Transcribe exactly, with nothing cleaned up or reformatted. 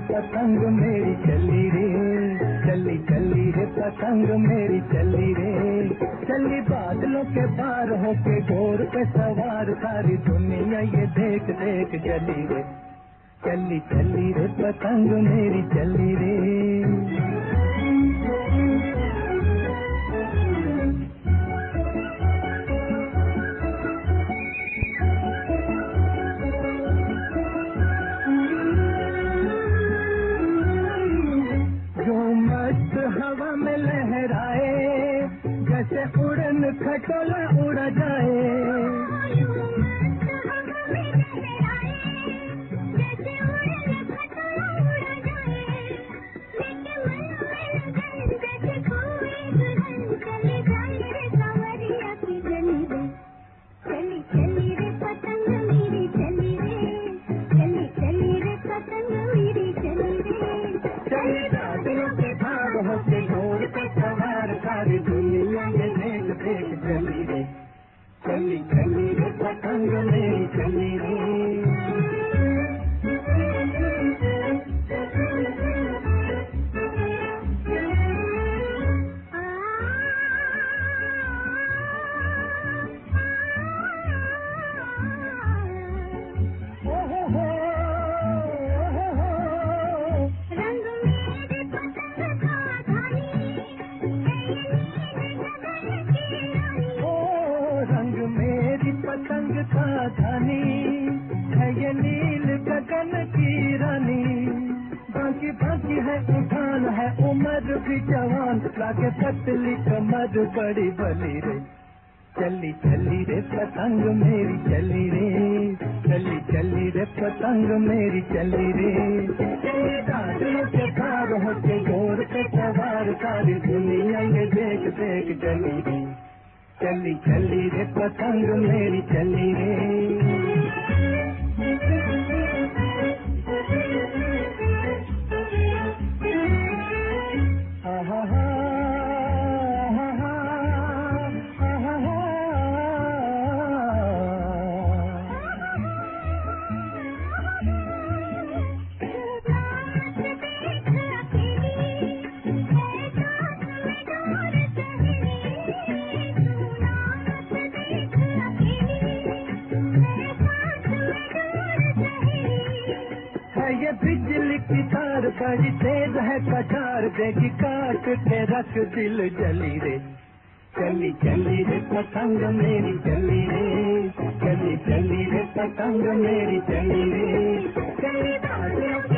पतंग मेरी चली रे, चली चली रे पतंग मेरी चली रे, चली बादलों के पार होके घोर पे सवार, सारी दुनिया ये देख देख चली रे, चली चली रे पतंग मेरी चली रे। हवा में लहराए जैसे उड़न खटोला उड़ा जाए, चली चली रे पतंग मेरी चली रे, चली चली रे पतंग मेरी चली रे, चली बादलों के भाग होके घोर पे सवार, सारी दुनिया ये देख देख चली रे, चली चली रे पतंग मेरी चली रे। पतंग सावधानी है ये नील गगन की रानी, बाकी बाकी है उठान है उम्र भी जवान, लागे पतली कमर बड़ी बली रे, चली चली रे पतंग मेरी चली रे, चली चली रे पतंग मेरी चली रे, चली बादलों के पार होके घोर पे सवार, सारी दुनिया ये देख देख चली रे, चली चली रे पतंग मेरी चली रे। ये बिजली की तार बड़ी तेज है कटार, देगी काट के रख दिल जली रे, चली चली रे पतंग मेरी चली रे, चली चली रे पतंग मेरी चली रे, चली बादलों